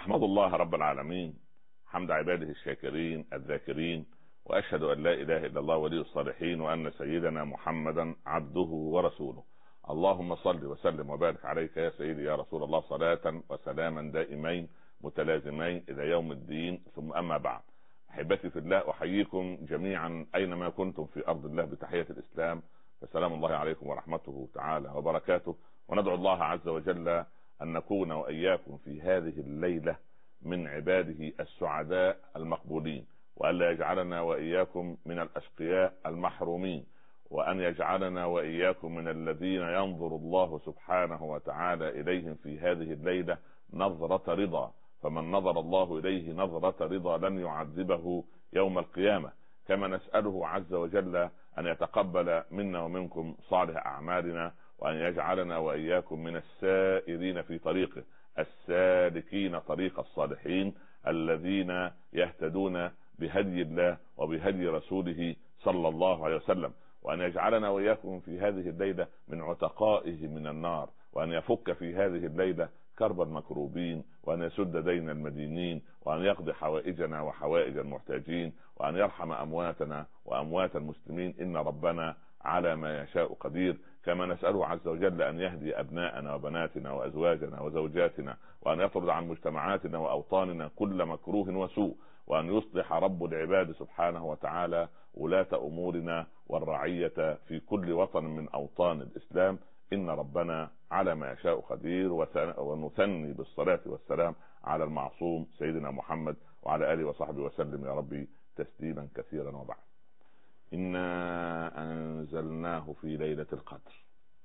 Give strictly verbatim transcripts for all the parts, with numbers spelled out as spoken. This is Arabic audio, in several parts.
أحمد الله رب العالمين حمد عباده الشاكرين الذاكرين، وأشهد أن لا إله إلا الله ولي الصالحين، وأن سيدنا محمدا عبده ورسوله. اللهم صل وسلم وبارك عليك يا سيدي يا رسول الله، صلاة وسلاما دائمين متلازمين إلى يوم الدين. ثم أما بعد، أحبتي في الله، أحييكم جميعا أينما كنتم في أرض الله بتحية الإسلام، فسلام الله عليكم ورحمته تعالى وبركاته. وندعو الله عز وجل أن نكون وإياكم في هذه الليلة من عباده السعداء المقبولين، وأن لا يجعلنا وإياكم من الأشقياء المحرومين، وأن يجعلنا وإياكم من الذين ينظر الله سبحانه وتعالى إليهم في هذه الليلة نظرة رضا، فمن نظر الله إليه نظرة رضا لن يعذبه يوم القيامة. كما نسأله عز وجل أن يتقبل منا ومنكم صالح أعمالنا، وأن يجعلنا وإياكم من السائرين في طريقه، السالكين طريق الصالحين الذين يهتدون بهدي الله وبهدي رسوله صلى الله عليه وسلم، وأن يجعلنا وإياكم في هذه الليلة من عتقائه من النار، وأن يفك في هذه الليلة كرب المكروبين، وأن يسد دين المدينين، وأن يقضي حوائجنا وحوائج المحتاجين، وأن يرحم أمواتنا وأموات المسلمين، إن ربنا على ما يشاء قدير. كما نسأله عز وجل أن يهدي أبناءنا وبناتنا وأزواجنا وزوجاتنا، وأن يطرد عن مجتمعاتنا وأوطاننا كل مكروه وسوء، وأن يصلح رب العباد سبحانه وتعالى ولاة أمورنا والرعية في كل وطن من أوطان الإسلام، إن ربنا على ما يشاء قدير. ونثني بالصلاة والسلام على المعصوم سيدنا محمد وعلى آله وصحبه وسلم يا ربي تسليما كثيرا. وبعد، إنا أنزلناه في ليلة القدر،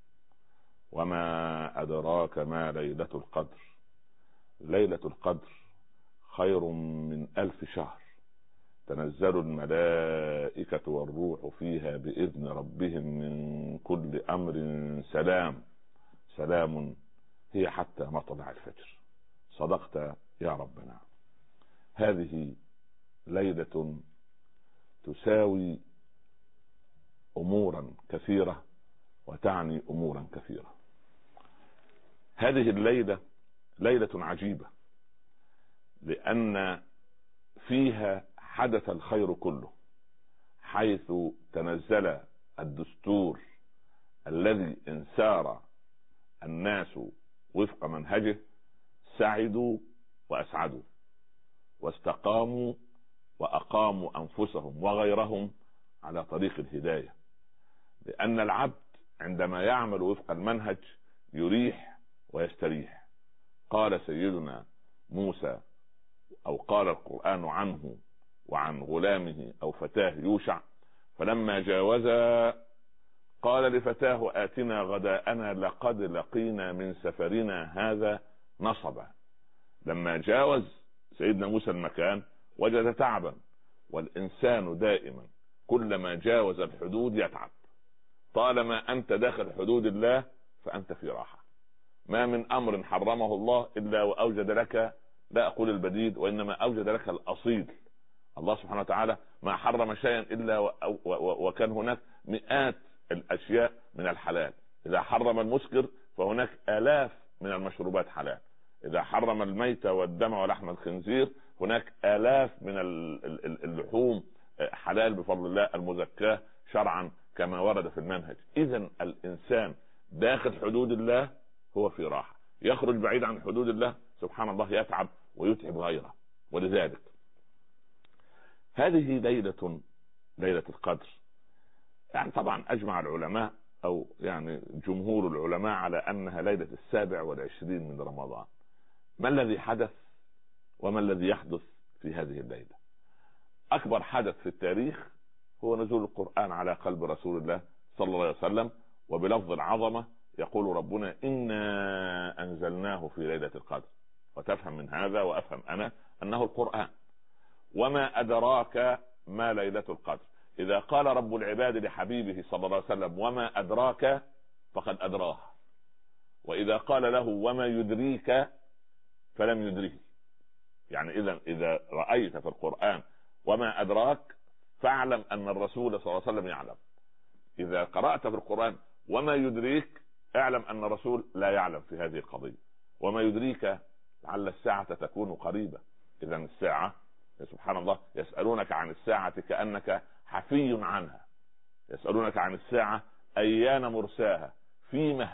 وما أدراك ما ليلة القدر. ليلة القدر خير من ألف شهر، تنزل الملائكة والروح فيها بإذن ربهم من كل أمر سلام سلام هي حتى مطلع الفجر. صدقت يا ربنا. هذه ليلة تساوي أمورا كثيرة وتعني أمورا كثيرة. هذه الليلة ليلة عجيبة، لأن فيها حدث الخير كله، حيث تنزل الدستور الذي إن سار الناس وفق منهجه سعدوا وأسعدوا، واستقاموا وأقاموا أنفسهم وغيرهم على طريق الهداية. لأن العبد عندما يعمل وفق المنهج يريح ويستريح. قال سيدنا موسى، أو قال القرآن عنه وعن غلامه أو فتاه يوشع، فلما جاوزا قال لفتاه آتنا غداءنا لقد لقينا من سفرنا هذا نصبا. لما جاوز سيدنا موسى المكان وجد تعبا، والإنسان دائما كلما جاوز الحدود يتعب. طالما أنت داخل حدود الله فأنت في راحة. ما من أمر حرمه الله إلا وأوجد لك، لا أقول البديل، وإنما أوجد لك الأصيل. الله سبحانه وتعالى ما حرم شيئا إلا وكان هناك مئات الأشياء من الحلال. إذا حرم المسكر فهناك آلاف من المشروبات حلال. إذا حرم الميت والدم ولحم الخنزير هناك آلاف من اللحوم حلال بفضل الله المزكاة شرعا كما ورد في المنهج. إذن الإنسان داخل حدود الله هو في راحة، يخرج بعيد عن حدود الله سبحان الله يتعب ويتعب غيره. ولذلك هذه ليلة ليلة القدر. يعني طبعا أجمع العلماء أو يعني جمهور العلماء على أنها ليلة السابع والعشرين من رمضان. ما الذي حدث وما الذي يحدث في هذه الليلة؟ أكبر حدث في التاريخ هو نزول القرآن على قلب رسول الله صلى الله عليه وسلم، وبلفظ العظمة يقول ربنا إنا أنزلناه في ليلة القدر. وتفهم من هذا وأفهم أنا أنه القرآن. وما أدراك ما ليلة القدر. إذا قال رب العباد لحبيبه صلى الله عليه وسلم وما أدراك فقد أدراه، وإذا قال له وما يدريك فلم يدريه. يعني إذا إذا رأيت في القرآن وما أدراك فاعلم أن الرسول صلى الله عليه وسلم يعلم. إذا قرأت في القرآن وما يدريك اعلم أن الرسول لا يعلم في هذه القضية. وما يدريك لعل الساعة تكون قريبة. إذا الساعة سبحان الله يسألونك عن الساعة كأنك حفي عنها، يسألونك عن الساعة أيان مرساها فيما،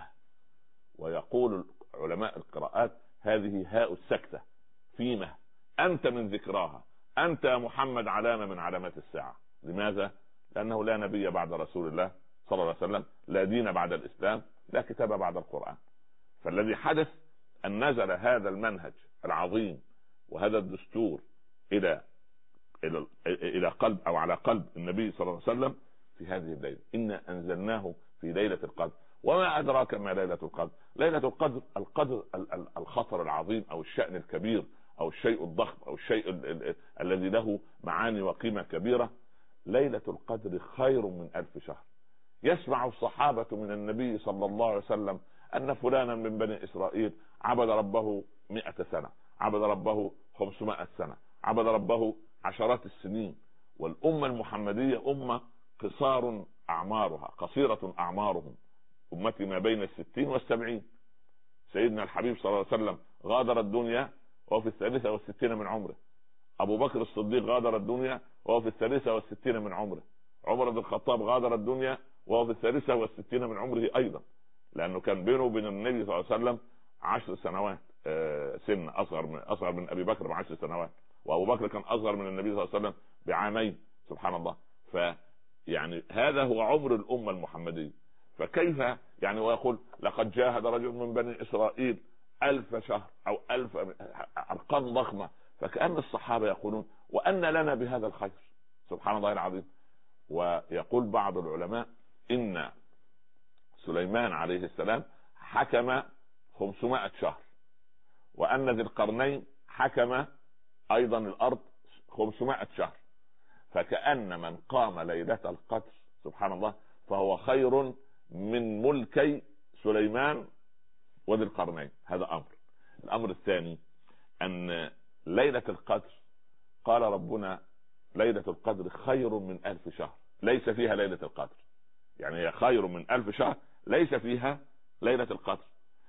ويقول علماء القراءات هذه هاء السكتة، فيما أنت من ذكراها، أنت يا محمد علامة من علامات الساعة. لماذا؟ لأنه لا نبي بعد رسول الله صلى الله عليه وسلم، لا دين بعد الإسلام، لا كتاب بعد القرآن. فالذي حدث أن نزل هذا المنهج العظيم وهذا الدستور إلى إلى إلى قلب أو على قلب النبي صلى الله عليه وسلم في هذه الليلة. إنا أنزلناه في ليلة القدر، وما أدراك ما ليلة القدر. ليلة القدر القدر الخطر العظيم أو الشأن الكبير أو الشيء الضخم أو الشيء ال ال الذي له معاني وقيمة كبيرة. ليلة القدر خير من ألف شهر. يسمع الصحابة من النبي صلى الله عليه وسلم أن فلانا من بني إسرائيل عبد ربه مئة سنة، عبد ربه خمسمائة سنة، عبد ربه عشرات السنين. والأمة المحمدية أمة قصار أعمارها، قصيرة أعمارهم، أمتي ما بين الستين والسبعين. سيدنا الحبيب صلى الله عليه وسلم غادر الدنيا وهو في الثالثة والستين من عمره. أبو بكر الصديق غادر الدنيا وهو في الثالثة والستين من عمره. عمر بن الخطاب غادر الدنيا وهو في الثالثة والستين من عمره أيضا، لأنه كان بينه وبين النبي صلى الله عليه وسلم عشر سنوات سن، أصغر من أصغر من أبي بكر بعشر سنوات، وأبو بكر كان أصغر من النبي صلى الله عليه وسلم بعامين. سبحان الله. فيعني هذا هو عمر الأمة المحمدية. فكيف يعني ويقول لقد جاهد رجل من بني إسرائيل ألف شهر أو ألف، أرقام ضخمة. فكأن الصحابة يقولون وأن لنا بهذا الخير. سبحان الله العظيم. ويقول بعض العلماء إن سليمان عليه السلام حكم خمسمائة شهر، وأن ذي القرنين حكم أيضا الأرض خمسمائة شهر. فكأن من قام ليلة القدر سبحان الله فهو خير من ملكي سليمان وذي القرنين. هذا أمر. الأمر الثاني أن ليلة القدر قال ربنا ليلة القدر خير من ألف شهر، ليس فيها ليلة القدر. يعني هي خير من ألف شهر ليس فيها ليلة القدر.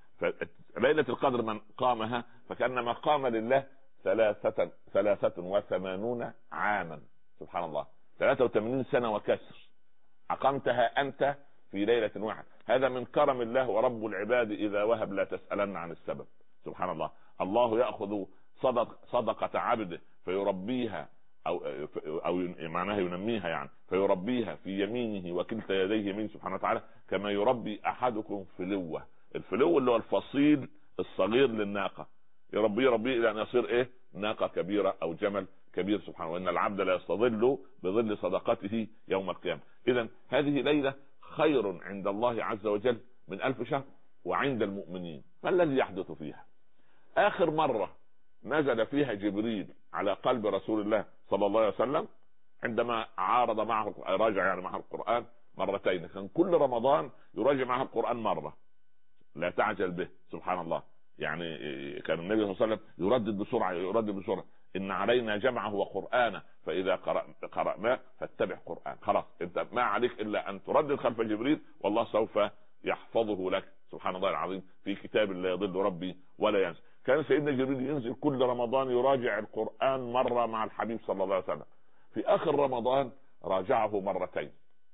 فليلة القدر من قامها فكأنما قام لله ثلاثة ثلاثة وثمانون عاما. سبحان الله، ثلاثة وثمانين سنة وكسر أقمتها أنت في ليلة واحد. هذا من كرم الله، ورب العباد إذا وهب لا تسألن عن السبب. سبحان الله. الله يأخذ صدق صدقة عبده فيربيها أو أو معناها ينميها، يعني فيربيها في يمينه وكلتا يديه يمين سبحانه وتعالى، كما يربي أحدكم فلوة. الفلو اللي هو الفصيل الصغير للناقة، يربيه يربيه إلى أن يصير إيه ناقة كبيرة أو جمل كبير. سبحانه. وإن العبد لا يستظل بظل صدقته يوم القيامة. إذن هذه ليلة خير عند الله عز وجل من ألف شهر. وعند المؤمنين ما الذي يحدث فيها؟ آخر مرة نزل فيها جبريل على قلب رسول الله صلى الله عليه وسلم عندما عارض معه راجع يعني معه القرآن مرتين. كان كل رمضان يراجع معه القرآن مرة، لا تعجل به. سبحان الله. يعني كان النبي صلى الله عليه وسلم يردد بسرعة يردد بسرعة إن علينا جمعه وقرآنه فإذا قرأناه فاتبع قرآن. خلاص انت ما عليك إلا أن تردد خلف جبريل والله سوف يحفظه لك. سبحان الله العظيم. في كتاب لا يضل ربي ولا ينسى. كان سيدنا جبريل ينزل كل رمضان يراجع القرآن مرة مع الحبيب صلى الله عليه وسلم. في آخر رمضان راجعه مرتين،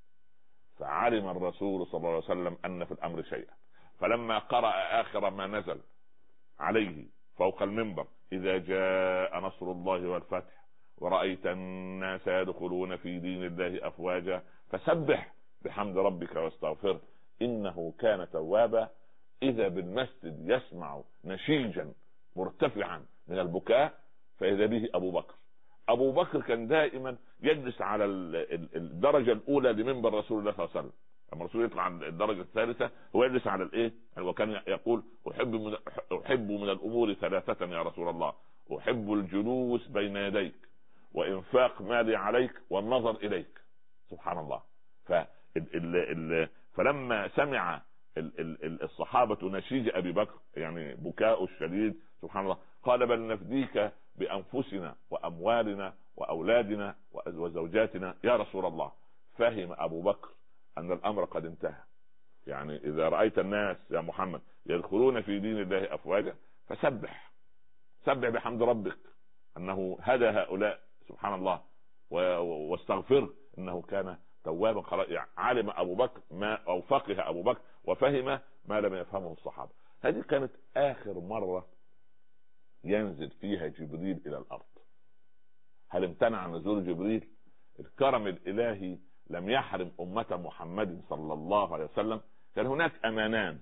فعلم الرسول صلى الله عليه وسلم أن في الأمر شيئا. فلما قرأ آخر ما نزل عليه فوق المنبر إذا جاء نصر الله والفتح ورأيت الناس يدخلون في دين الله أفواجا فسبح بحمد ربك واستغفره إنه كان توابا، إذا بالمسجد يسمع نشيجا مرتفعا من البكاء فإذا به أبو بكر. أبو بكر كان دائما يجلس على الدرجة الأولى لمنبر رسول الله صلى الله عليه وسلم. لما الرسول يطلع عند الدرجة الثالثة هو يجلس على الإيه؟ وكان يقول أحب من, أحب من الأمور ثلاثة يا رسول الله: أحب الجلوس بين يديك وإنفاق مالي عليك والنظر إليك. سبحان الله. فال ال فلما سمع الصحابة نشيج أبي بكر يعني بكاء الشديد سبحان الله قال بل نفديك بأنفسنا وأموالنا وأولادنا وزوجاتنا يا رسول الله. فهم أبو بكر أن الأمر قد انتهى. يعني إذا رأيت الناس يا محمد يدخلون في دين الله أفواجا فسبح سبح بحمد ربك انه هدى هؤلاء سبحان الله واستغفر انه كان توابا. يعني علم ابو بكر ما او فقه ابو بكر وفهم ما لم يفهمه الصحابه. هذه كانت اخر مره ينزل فيها جبريل الى الارض. هل امتنع نزول جبريل؟ الكرم الالهي لم يحرم امه محمد صلى الله عليه وسلم. كان هناك امانان،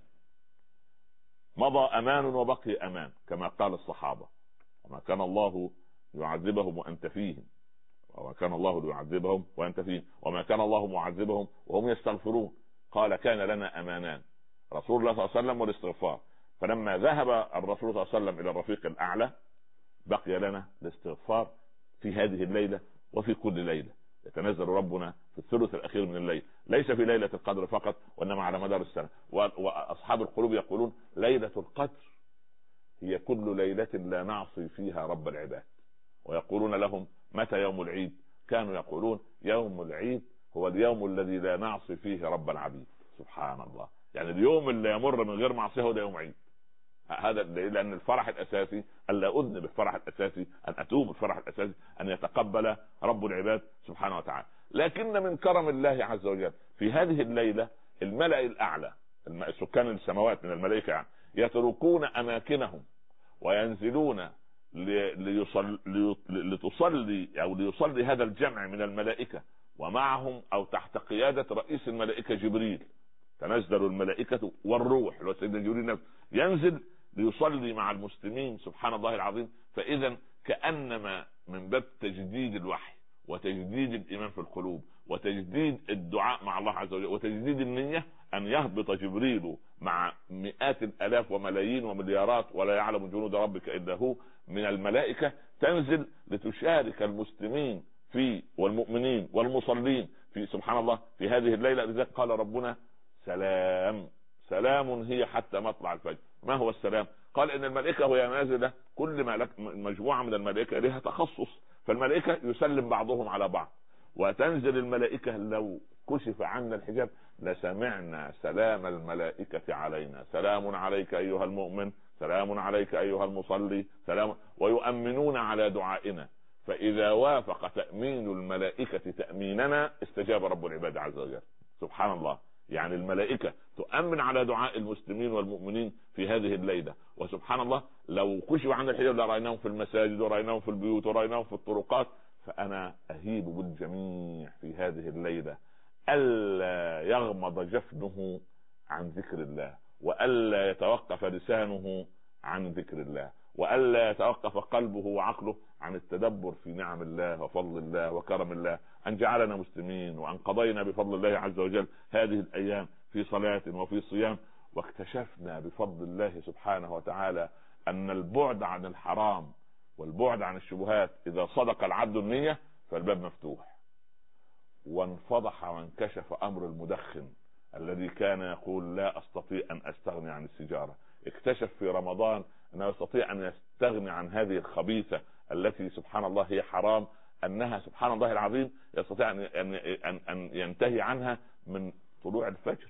مضى امان وبقي امان كما قال الصحابه: وما كان الله يعذبهم وانت فيهم، وما كان الله ليعذبهم وانت فيهم، وما كان الله معذبهم وهم يستغفرون. قال: كان لنا امانان، رسول الله صلى الله عليه وسلم والاستغفار. فلما ذهب الرسول صلى الله عليه وسلم الى الرفيق الاعلى بقي لنا الاستغفار في هذه الليله وفي كل ليله. يتنزل ربنا في الثلث الاخير من الليل، ليس في ليله القدر فقط وانما على مدار السنه. واصحاب القلوب يقولون: ليله القدر هي كل ليله لا نعصي فيها رب العباد. ويقولون لهم: متى يوم العيد؟ كانوا يقولون: يوم العيد هو اليوم الذي لا نعصي فيه رب العبيد. سبحان الله، يعني اليوم اللي يمر من غير معصيه هو ده يوم عيد. هذا لان الفرح الاساسي الا اذنب، الفرح الاساسي ان اتوب، الفرح الاساسي ان يتقبل رب العباد سبحانه وتعالى. لكن من كرم الله عز وجل في هذه الليله الملأ الاعلى، سكان السماوات من الملائكه يعني، يتركون اماكنهم وينزلون ليصل لتصلي او ليصلي هذا الجمع من الملائكه ومعهم او تحت قياده رئيس الملائكه جبريل. تنزل الملائكه والروح، لو سيدنا جبريل نفسه ينزل ليصلي مع المسلمين سبحان الله العظيم. فاذا كانما من باب تجديد الوحي وتجديد الايمان في القلوب وتجديد الدعاء مع الله عز وجل وتجديد النيه ان يهبط جبريل مع مئات الالاف وملايين ومليارات ولا يعلم جنود ربك الا هو من الملائكه، تنزل لتشارك المسلمين في والمؤمنين والمصلين في سبحان الله في هذه الليله. لذلك قال ربنا: سلام سلام هي حتى مطلع الفجر. ما هو السلام؟ قال ان الملائكه وهي نازله كل مجموعه من الملائكه لها تخصص، فالملائكه يسلم بعضهم على بعض. وتنزل الملائكه لو كشف عنا الحجاب لسمعنا سلام الملائكه علينا: سلام عليك ايها المؤمن، سلام عليك ايها المصلي، سلام. ويؤمنون على دعائنا، فاذا وافق تأمين الملائكه تأميننا استجاب رب العباد عز وجل. سبحان الله، يعني الملائكة تؤمن على دعاء المسلمين والمؤمنين في هذه الليلة. وسبحان الله لو كشفوا عن الحجاب لرأيناهم في المساجد ورأيناهم في البيوت ورأيناهم في الطرقات. فأنا أهيب بالجميع في هذه الليلة ألا يغمض جفنه عن ذكر الله، وألا يتوقف لسانه عن ذكر الله، وألا يتوقف قلبه وعقله عن التدبر في نعم الله وفضل الله وكرم الله، أن جعلنا مسلمين وأن قضينا بفضل الله عز وجل هذه الأيام في صلاة وفي صيام. واكتشفنا بفضل الله سبحانه وتعالى أن البعد عن الحرام والبعد عن الشبهات إذا صدق العبد النية فالباب مفتوح. وانفضح وانكشف أمر المدخن الذي كان يقول: لا أستطيع أن أستغني عن السيجارة. اكتشف في رمضان أنه يستطيع أن يستغني عن هذه الخبيثة التي سبحان الله هي حرام، أنها سبحان الله العظيم يستطيع أن أن أن ينتهي عنها من طلوع الفجر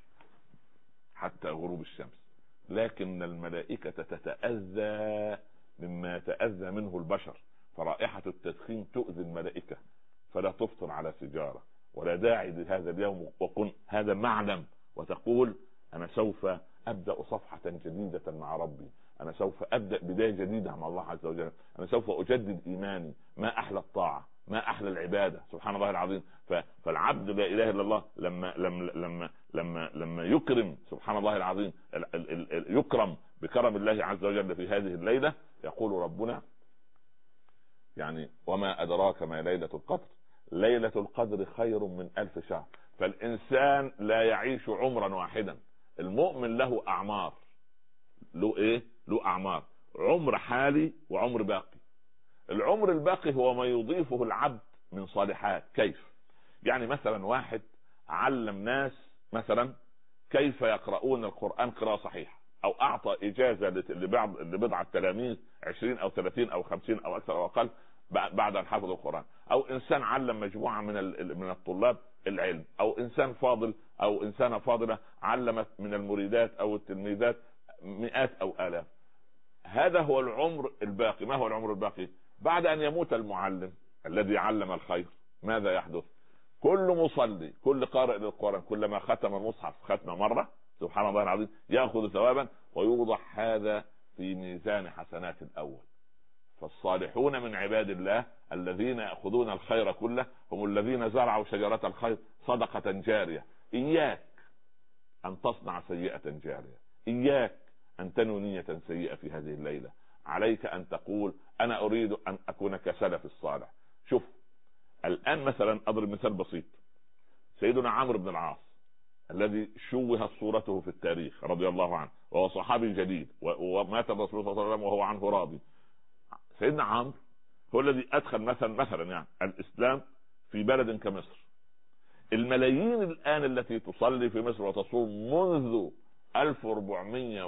حتى غروب الشمس. لكن الملائكة تتأذى مما يتأذى منه البشر، فرائحة التدخين تؤذي الملائكة، فلا تفطر على سيجارة ولا داعي لهذا اليوم. وكن هذا معلم وتقول: أنا سوف أبدأ صفحة جديدة مع ربي، أنا سوف أبدأ بداية جديدة مع الله عز وجل، أنا سوف أجدد إيماني. ما أحلى الطاعة، ما أحلى العبادة سبحان الله العظيم. فالعبد لا إله إلا الله لما لما لما لما لما يكرم سبحان الله العظيم يكرم بكرم الله عز وجل في هذه الليلة، يقول ربنا يعني: وما أدراك ما ليلة القدر، ليلة القدر خير من ألف شهر. فالإنسان لا يعيش عمرا واحدا، المؤمن له أعمار، له إيه؟ له أعمار، عمر حالي وعمر باقي. العمر الباقي هو ما يضيفه العبد من صالحات. كيف؟ يعني مثلا واحد علم ناس مثلا كيف يقرؤون القرآن قراءة صحيحة، أو أعطى إجازة لبعض لبضعة تلاميذ عشرين أو ثلاثين أو خمسين أو أكثر أو أقل بعد أن حفظوا القرآن، أو إنسان علم مجموعة من من الطلاب العلم، أو إنسان فاضل أو إنسانة فاضلة علمت من المريدات أو التلميذات مئات أو آلاف. هذا هو العمر الباقي. ما هو العمر الباقي؟ بعد ان يموت المعلم الذي علم الخير ماذا يحدث؟ كل مصلي، كل قارئ للقرآن، كلما ختم المصحف ختمه مرة سبحان الله العظيم يأخذ ثوابا، ويوضع هذا في ميزان حسنات الأول. فالصالحون من عباد الله الذين يأخذون الخير كله هم الذين زرعوا شجرة الخير صدقة جارية. إياك أن تصنع سيئة جارية، إياك أن تنوي نية سيئة في هذه الليلة. عليك أن تقول أنا أريد أن أكون كسلف الصالح. شوف الآن مثلا أضرب مثال بسيط. سيدنا عمرو بن العاص الذي شوهت صورته في التاريخ رضي الله عنه، وهو صحابي جديد ومات الرسول صلى الله عليه وسلم وهو عنه راضي. سيدنا عمرو هو الذي أدخل مثلا مثلا يعني الإسلام في بلد كمصر. الملايين الآن التي تصلي في مصر وتصوم منذ ألف وأربعمائة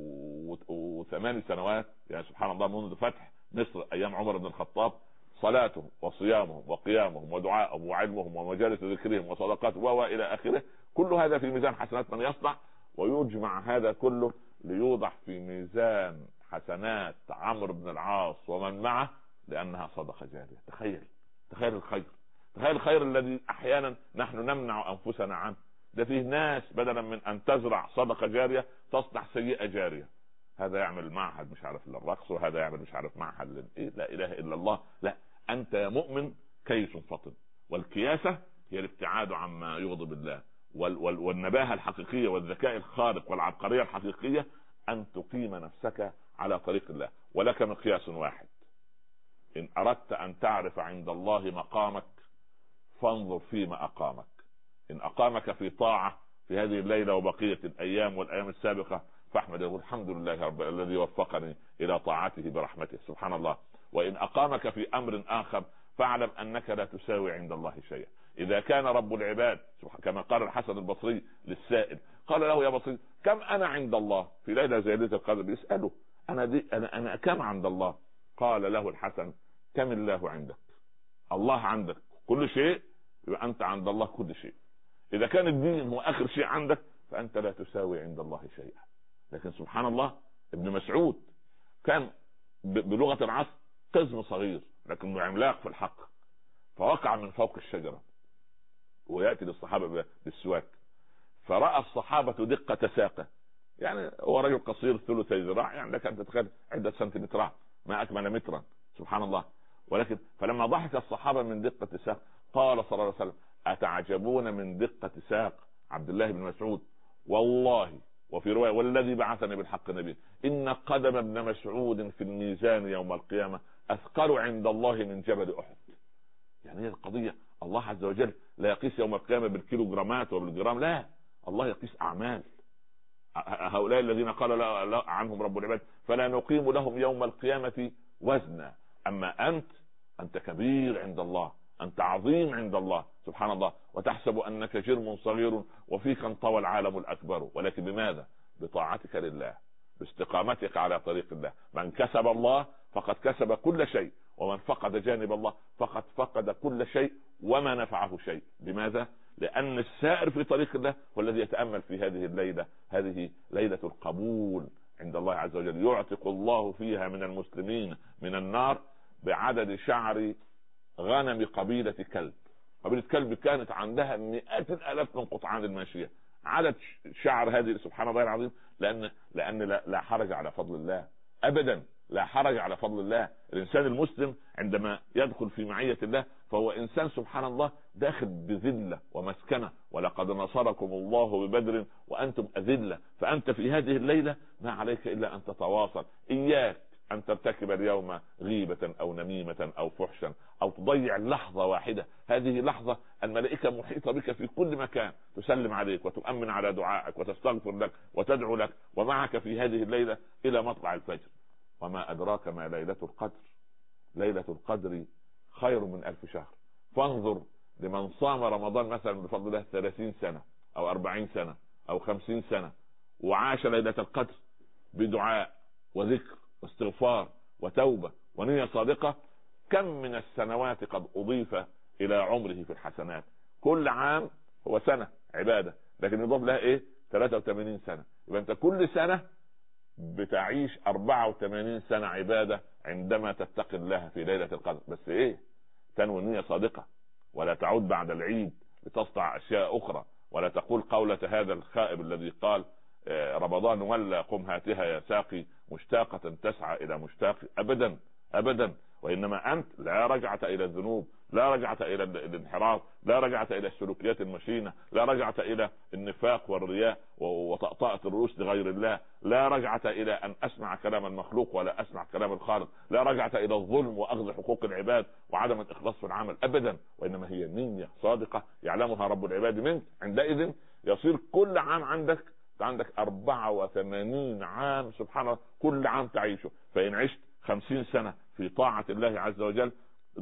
وثماني سنوات، يعني سبحان الله منذ فتح مصر أيام عمر بن الخطاب، صلاتهم وصيامهم وقيامهم ودعائهم وعلمهم ومجالس ذكرهم وصدقاتهم وإلى آخره، كل هذا في ميزان حسنات من يصنع، ويجمع هذا كله ليوضع في ميزان حسنات عمرو بن العاص ومن معه، لأنها صدقة جارية. تخيل تخيل الخير، تخيل الخير الذي أحيانا نحن نمنع أنفسنا عنه. ده فيه ناس بدلا من أن تزرع صدقة جارية تصنع سيئة جارية. هذا يعمل معهد مش عارف للرقص، وهذا يعمل مش عارف معهد لل... إيه؟ لا إله إلا الله. لا، أنت يا مؤمن كيس فطن، والكياسة هي الابتعاد عما يغضب الله، وال... وال... والنباهة الحقيقية والذكاء الخارق والعبقرية الحقيقية أن تقيم نفسك على طريق الله. ولك مقياس واحد: إن أردت أن تعرف عند الله مقامك فانظر فيما أقامك. إن أقامك في طاعة في هذه الليلة وبقية الأيام والأيام السابقة فاحمد يقول الحمد لله رب الذي وفقني إلى طاعته برحمته سبحان الله. وإن أقامك في أمر آخر فاعلم أنك لا تساوي عند الله شيئا. إذا كان رب العباد كما قال الحسن البصري للسائل، قال له يا بصري كم أنا عند الله في ليلة زي ليلة القدر، يسأله أنا, دي أنا, أنا كم عند الله؟ قال له الحسن كم الله عندك؟ الله عندك كل شيء، يبقى أنت عند الله كل شيء. إذا كان الدين هو آخر شيء عندك فأنت لا تساوي عند الله شيئا. لكن سبحان الله ابن مسعود كان بلغة العصر قزم صغير لكنه عملاق في الحق، فوقع من فوق الشجرة ويأتي للصحابة بالسواك، فرأى الصحابة دقة ساقه، يعني هو رجل قصير ثلثي ذراع، يعني لك أن تتخيل عدة سنتيمترات ما أكمل مترا سبحان الله. ولكن فلما ضحك الصحابة من دقة ساق قال صلى الله عليه وسلم أتعجبون من دقة ساق عبد الله بن مسعود؟ والله وفي رواية والذي بعثني بالحق نبي إن قدم ابن مسعود في الميزان يوم القيامة أثقل عند الله من جبل أحد. يعني هي القضية الله عز وجل لا يقيس يوم القيامة بالكيلوغرامات وبالجرام، لا، الله يقيس أعمال. هؤلاء الذين قال لا لا عنهم رب العباد فلا نقيم لهم يوم القيامة وزنا. أما أنت أنت كبير عند الله، أنت عظيم عند الله سبحان الله، وتحسب أنك جرم صغير وفيك انطوى العالم الأكبر. ولكن بماذا؟ بطاعتك لله، باستقامتك على طريق الله. من كسب الله فقد كسب كل شيء، ومن فقد جانب الله فقد فقد كل شيء وما نفعه شيء. بماذا؟ لأن السائر في طريق الله هو الذي يتأمل في هذه الليلة. هذه ليلة القبول عند الله عز وجل، يعتق الله فيها من المسلمين من النار بعدد شعر غنم قبيلة كلب. قبيلة كلب كانت عندها مئات الآلاف من قطعان الماشية، عدد شعر هذه سبحان الله العظيم. لأن لأن لا, لا حرج على فضل الله أبدا، لا حرج على فضل الله. الإنسان المسلم عندما يدخل في معية الله فهو إنسان سبحان الله داخل بذلة ومسكنة، ولقد نصركم الله ببدر وأنتم أذلة. فأنت في هذه الليلة ما عليك إلا أن تتواصل. إياك أن ترتكب اليوم غيبة أو نميمة أو فحشا أو تضيع لحظة واحدة. هذه لحظة الملائكة محيطة بك في كل مكان، تسلم عليك وتؤمن على دعائك وتستغفر لك وتدعو لك، ومعك في هذه الليلة إلى مطلع الفجر. وما أدراك ما ليلة القدر؟ ليلة القدر خير من ألف شهر. فانظر لمن صام رمضان مثلا بفضل الله ثلاثين سنة أو أربعين سنة أو خمسين سنة وعاش ليلة القدر بدعاء وذكر واستغفار وتوبة ونية صادقة، كم من السنوات قد أضيف إلى عمره في الحسنات. كل عام هو سنة عبادة، لكن يضاف لها إيه؟ ثلاثة وثمانين سنة. يبقى أنت كل سنة بتعيش أربعة وثمانين سنة عبادة عندما تتقي الله في ليلة القدر. بس ايه؟ تنوي نية صادقة، ولا تعود بعد العيد لتصنع اشياء اخرى، ولا تقول قولة هذا الخائب الذي قال رمضان ولا قم هاتها يا ساقي مشتاقة تسعى الى مشتاق. ابدا ابدا. وانما انت لا رجعت الى الذنوب، لا رجعت الى الانحراف، لا رجعت الى السلوكيات المشينة، لا رجعت الى النفاق والرياء وطأطأة الرؤوس لغير الله، لا رجعت الى ان اسمع كلام المخلوق ولا اسمع كلام الخالق، لا رجعت الى الظلم واخذ حقوق العباد وعدم الاخلاص في العمل ابدا. وانما هي نية صادقة يعلمها رب العباد منك. عندئذ يصير كل عام عندك عندك أربعة وثمانين عام سبحان الله، كل عام تعيشه. فإن عشت خمسين سنة في طاعة الله عز وجل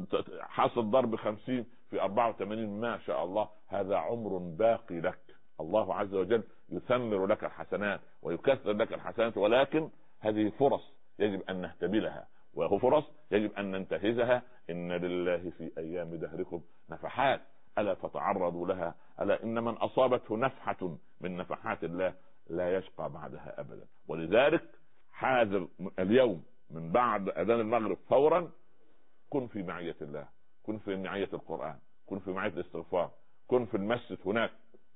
حاصل ضرب خمسين في أربعة وثمانين، ما شاء الله، هذا عمر باقي لك. الله عز وجل يثمر لك الحسنات ويكثر لك الحسنات، ولكن هذه فرص يجب أن نهتبلها، وهو فرص يجب أن ننتهزها. إن لله في أيام دهركم نفحات ألا تتعرضوا لها، ألا إن من أصابته نفحة من نفحات الله لا يشقى بعدها أبدا. ولذلك حاذر اليوم من بعد أذان المغرب فورا، كن في معية الله، كن في معية القرآن، كن في معية الاستغفار، كن في المسجد هناك،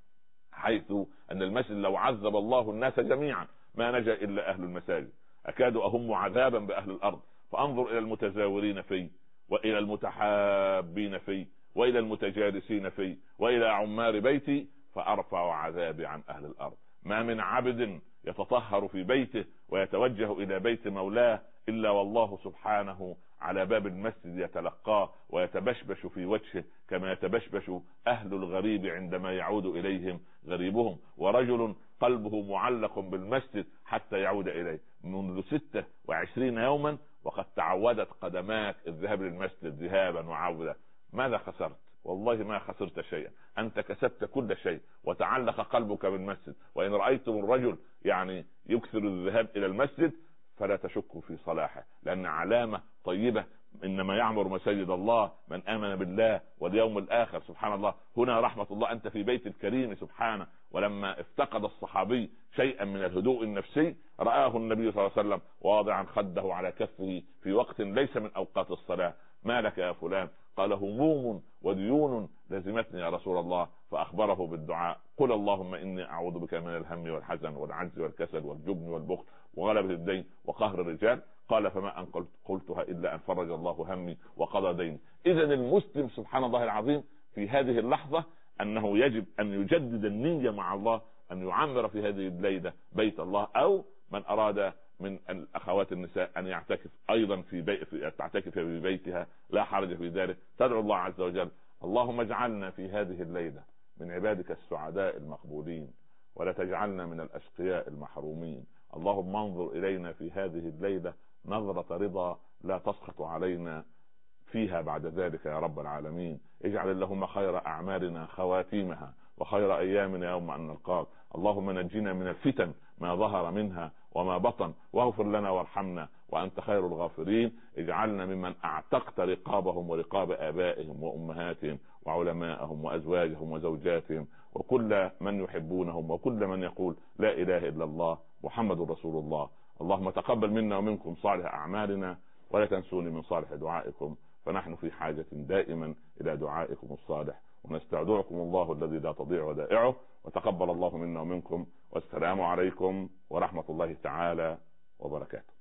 حيث أن المسجد لو عذب الله الناس جميعا ما نجا إلا أهل المساجد. أكاد أهم عذابا بأهل الأرض. فأنظر إلى المتزاورين فيه، وإلى المتحابين فيه، وإلى المتجالسين فيه، وإلى عمار بيتي، فأرفع عذابي عن أهل الأرض. ما من عبد يتطهر في بيته ويتوجه إلى بيت مولاه إلا والله سبحانه على باب المسجد يتلقاه ويتبشبش في وجهه كما يتبشبش أهل الغريب عندما يعود إليهم غريبهم. ورجل قلبه معلق بالمسجد حتى يعود إليه منذ ستة وعشرين يوما، وقد تعودت قدماك الذهاب للمسجد ذهابا وعودة. ماذا خسرت؟ والله ما خسرت شيئا، أنت كسبت كل شيء، وتعلق قلبك بالمسجد. وإن رأيتم الرجل يعني يكثر الذهاب إلى المسجد فلا تشكوا في صلاحه، لأن علامة طيبة. إنما يعمر مساجد الله من آمن بالله واليوم الآخر. سبحان الله، هنا رحمة الله، أنت في بيت الكريم سبحانه. ولما افتقد الصحابي شيئا من الهدوء النفسي رآه النبي صلى الله عليه وسلم واضعا خده على كفه في وقت ليس من أوقات الصلاة. ما لك يا فلان؟ قال هموم وديون لازمتني يا رسول الله. فأخبره بالدعاء: قل اللهم إني أعوذ بك من الهم والحزن والعجز والكسل والجبن والبخل وغلبة الدين وقهر الرجال. قال: فما أن قلت قلتها إلا أن فرج الله همي وقضى ديني. إذن المسلم سبحان الله العظيم في هذه اللحظة أنه يجب أن يجدد النية مع الله، أن يعمر في هذه الليلة بيت الله. أو من أراد من الأخوات النساء أن يعتكف أيضا في بيت في تعتكف في بيتها، لا حرج في ذلك. تدعو الله عز وجل: اللهم اجعلنا في هذه الليلة من عبادك السعداء المقبولين، ولا تجعلنا من الأشقياء المحرومين. اللهم انظر إلينا في هذه الليلة نظرة رضا لا تسخط علينا فيها بعد ذلك يا رب العالمين. اجعل اللهم خير أعمالنا خواتيمها، وخير أيامنا يوم أن نلقاك. اللهم نجينا من الفتن ما ظهر منها وما بطن، واغفر لنا وارحمنا وأنت خير الغافرين. اجعلنا ممن اعتقت رقابهم ورقاب آبائهم وأمهاتهم وعلمائهم وأزواجهم وزوجاتهم وكل من يحبونهم وكل من يقول لا إله إلا الله محمد رسول الله. اللهم تقبل منا ومنكم صالح أعمالنا، ولا تنسوني من صالح دعائكم، فنحن في حاجة دائما إلى دعائكم الصالح، ونستودعكم الله الذي لا تضيع ودائعه. وتقبل الله منا ومنكم، والسلام عليكم ورحمة الله تعالى وبركاته.